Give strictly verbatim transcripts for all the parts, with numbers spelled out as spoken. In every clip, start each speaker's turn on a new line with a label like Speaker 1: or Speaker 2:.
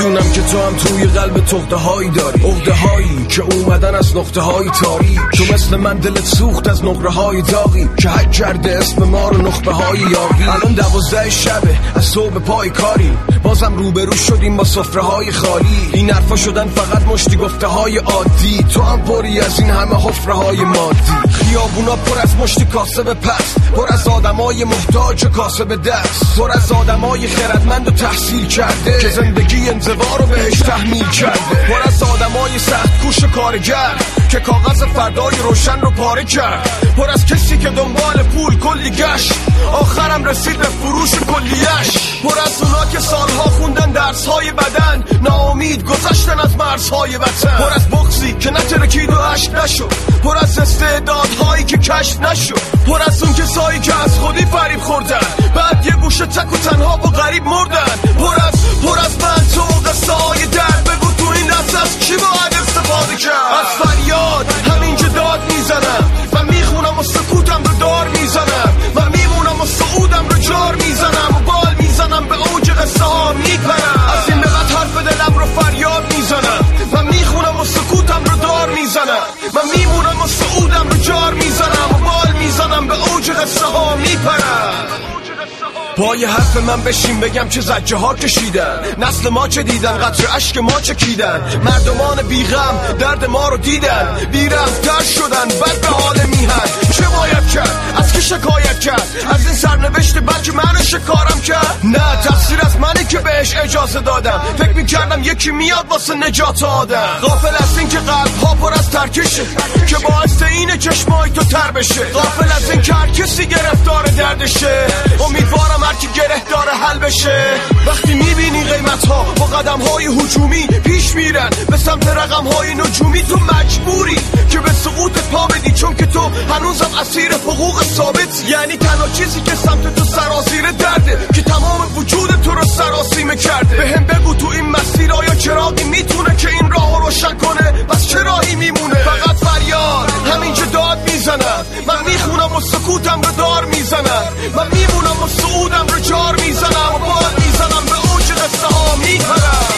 Speaker 1: میدونم که تو هم توی قلب تخته هایی داری، عقده هایی که اومدن از نقطه های تاریک. تو مثل من دلت سوخت از نقره های داغی که حک کرده اسم ما رو نخبه های یاقی. الان دوازده شبه از صبح پای کاریم، بازم روبرو شدیم با سفره های خالی. این حرفا شدن فقط مشتی گفته های عادی، تو هم پری از این همه حفره های مادی. خیابونا پر از مشتی کاسب پس، پر از آدمای محتاج و کاسب دست، پر از آدمای خردمند و تحصیل کرده که زندگی انزوا رو بهش تحمیل کرده، پر از آدمای سخت کوش و کارگر که کاغذ فردای روشن رو پاره کرد، پر از کسی که دنبال پول کلی گشت آخرم رسید به فروش کلیش، پر از اونا که سالها خوندن درسهای بدن ناامید گذشتن از مرزهای وطن، پر از بغضی که نترکید و عشق نشد، پر از استعدادهایی که کشف نشد، پر از اون کسایی که از خودی فریب خوردن بعد یه گوشه تک و تنها و غریب مردن، پر از پر از من تو قصه های درد. بگو تو این لحظه از چی باید استفاده کرد؟ از فریاد همینجا داد میزنم و میخونم و سکوتم رو دار میزنم و میمونم و سعودم رو جار میزنم و بال میزنم به اوج قصه ها میپرم. از این به بعد حرف دلم رو فریاد میزنم و میخونم و سکوتم رو دار میزنم و میمونم و سعودم رو جار میزنم و بال میزنم به اوج قصه ها میپرم. پای حرف من بشین بگم چه زجه ها کشیدن، نسل ما چه دیدن، قطر اشک ما چه کیدن، مردمان بیغم درد ما رو دیدن، بیرحم‌تر شدن بد به حال میهن. چه باید کرد؟ از کی شکایت کرد؟ از این سرنوشت بد که من شکارم کرد؟ نه، تقصیر از منه که بهش اجازه دادم، فکر میکردم یکی میاد واسه نجات آدم. غافل از این که قلب ها پر از ترکشه که باعث اینه چشمای تو تر بشه، غافل از این که هر کسی گرفتار دردشه، امیدوارم هر کی گره داره حل بشه. وقتی میبینی قیمت ها با قدم های هجومی پیش میرن به سمت رقم های نجومی، تو مجبوری که به سقوط پا بدی چون که تو هنوزم اسیر حقوق ثابت. یعنی تنها چیزی که سمت تو سرازیر درده که تمام وجود تو رو سراسیمه کرده. به هم بگو تو این مسیر آیا چراغی میتونه که این راه رو روشن کنه؟ بس چه راهی میمونه؟ فقط فریاد همینجا داد میزنم، من میخونم و سکوتم رو دار میزنم، من میمونم و سعودم رو جار میزنم و بال میزنم به اوج قصه ها میپرم.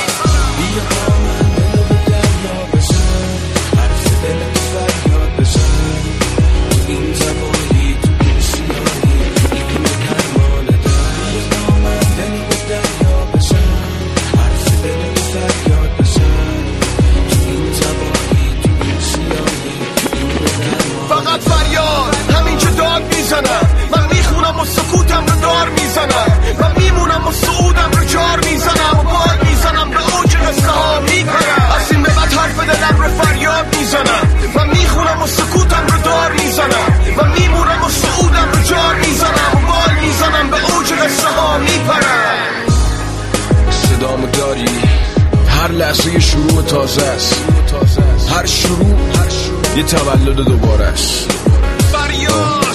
Speaker 1: فقط فریاد همینجا داد میزنم، من میخونم و سکوتم رو دار میزنم، من میمونم و سعودم رو جار میزنم و بال میزنم به اوج قصه ها میپرم. از این به بعد حرف دلم رو فریاد میزنم، من میخونم و سکوتم رو دار میزنم، من میمونم و سعودم رو جار میزنم و بال میزنم به اوج قصه ها میپرم. صدامو داری؟ هر لحظه یه شروع تازه است، هر شروع یه تولد دوباره است. فریاد